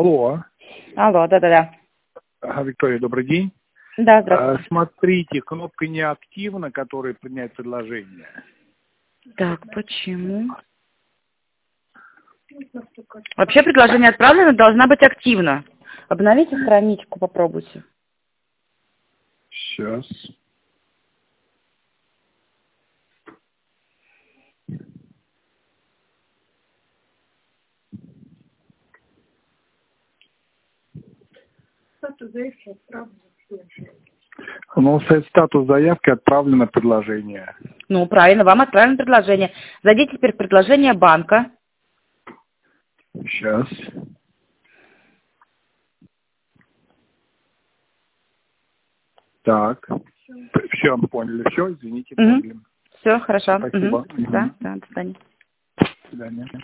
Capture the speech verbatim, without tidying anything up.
Алло. Алло, да-да-да. Виктория, добрый день. Да, здравствуйте. Смотрите, кнопка неактивна, которая принять предложение. Так, почему? Вообще предложение отправлено, должна быть активна. Обновите страничку, попробуйте. Сейчас. Статус заявки отправлено. Ну, статус заявки отправлено предложение. Ну, правильно, вам отправлено предложение. Зайдите теперь в предложение банка. Сейчас. Так. Все, мы поняли. Все, извините, Угу. поняли. Все, хорошо. Спасибо. Угу. Да, да, до свидания. До свидания.